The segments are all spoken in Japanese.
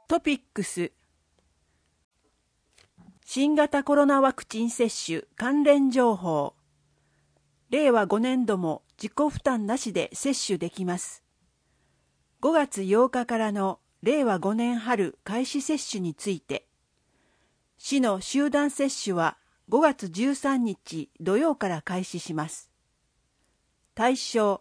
トピックス。新型コロナワクチン接種関連情報。令和5年度も自己負担なしで接種できます。5月8日からの令和5年春開始接種について、市の集団接種は5月13日土曜から開始します。対象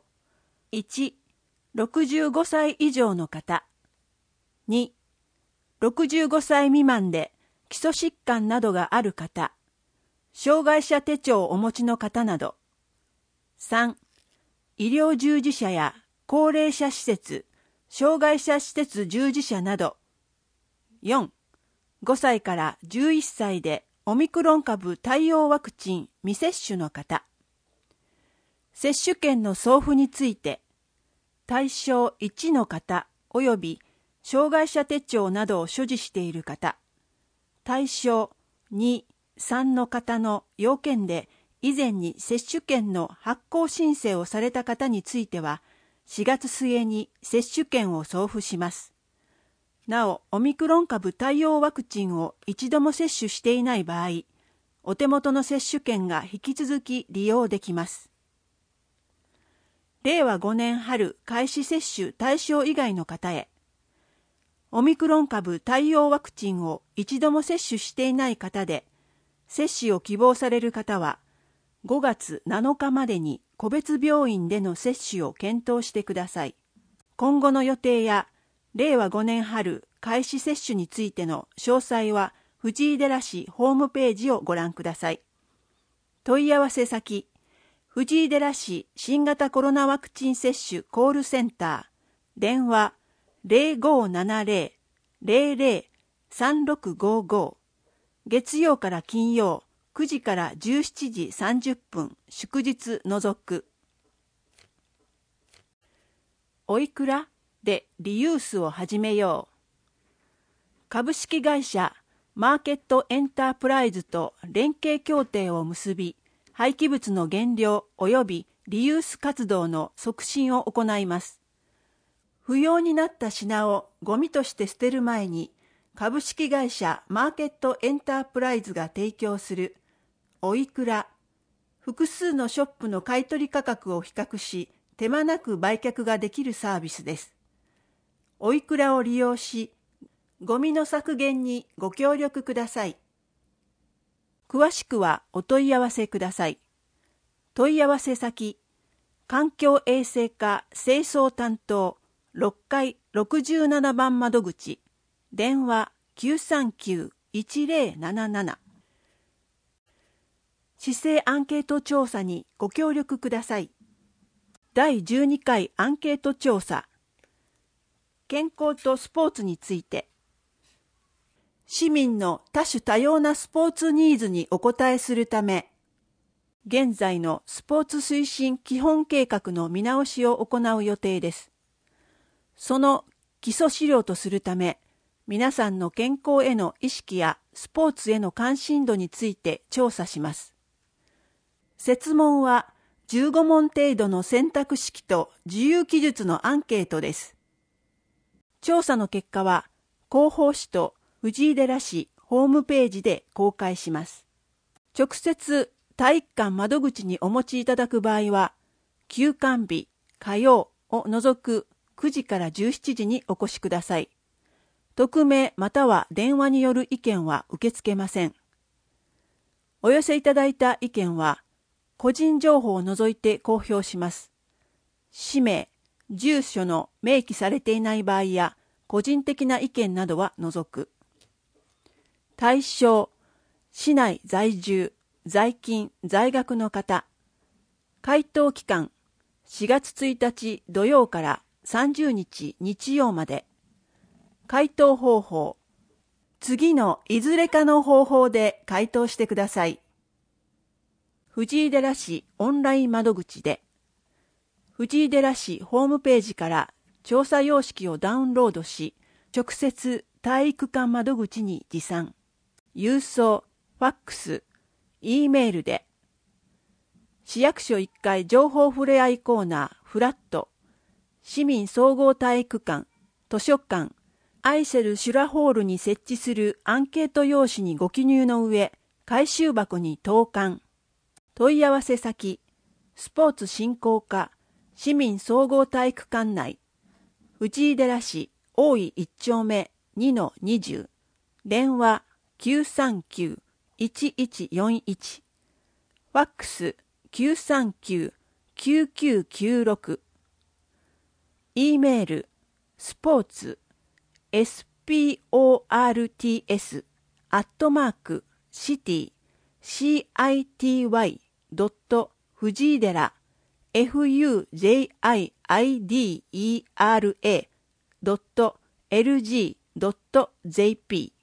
1、65歳以上の方。2、65歳未満で基礎疾患などがある方、障害者手帳をお持ちの方など。3、医療従事者や高齢者施設、障害者施設従事者など。4、5歳から11歳でオミクロン株対応ワクチン未接種の方。接種券の送付について、対象1の方及び障害者手帳などを所持している方、対象2、3の方の要件で以前に接種券の発行申請をされた方については、4月末に接種券を送付します。なお、オミクロン株対応ワクチンを一度も接種していない場合、お手元の接種券が引き続き利用できます。令和5年春開始接種対象以外の方へ、オミクロン株対応ワクチンを一度も接種していない方で、接種を希望される方は、5月7日までに個別病院での接種を検討してください。今後の予定や、令和5年春開始接種についての詳細は、藤井寺市ホームページをご覧ください。問い合わせ先、藤井寺市新型コロナワクチン接種コールセンター、電話0570-003655、月曜から金曜9時から17時30分、祝日除く。おいくらでリユースを始めよう。株式会社マーケットエンタープライズと連携協定を結び、廃棄物の減量及びリユース活動の促進を行います。不要になった品をゴミとして捨てる前に、株式会社マーケットエンタープライズが提供するおいくら、複数のショップの買取価格を比較し、手間なく売却ができるサービスです。おいくらを利用し、ゴミの削減にご協力ください。詳しくはお問い合わせください。問い合わせ先、環境衛生課清掃担当6階67番窓口、電話939-1077。市政アンケート調査にご協力ください。第12回アンケート調査。健康とスポーツについて。市民の多種多様なスポーツニーズにお応えするため、現在のスポーツ推進基本計画の見直しを行う予定です。その基礎資料とするため、皆さんの健康への意識やスポーツへの関心度について調査します。設問は15問程度の選択式と自由記述のアンケートです。調査の結果は広報誌と藤井寺市ホームページで公開します。直接体育館窓口にお持ちいただく場合は、休館日、火曜を除く9時から17時にお越しください。匿名または電話による意見は受け付けません。お寄せいただいた意見は、個人情報を除いて公表します。氏名、住所の明記されていない場合や、個人的な意見などは除く。対象、市内在住、在勤、在学の方。回答期間、4月1日土曜から30日日曜まで。回答方法、次のいずれかの方法で回答してください。藤井寺市オンライン窓口で、藤井寺市ホームページから調査様式をダウンロードし、直接体育館窓口に持参。郵送、ファックス、E メールで、市役所1階情報ふれあいコーナーフラット、市民総合体育館、図書館、 アイセル・シュラホールに設置するアンケート用紙にご記入の上、回収箱に投函。問い合わせ先、スポーツ振興課、市民総合体育館内、藤井寺市大井1丁目 2-20、電話 939-1141、ファックス 939-9996、E メール、スポーツ、sports@city.fujidera.lg.jp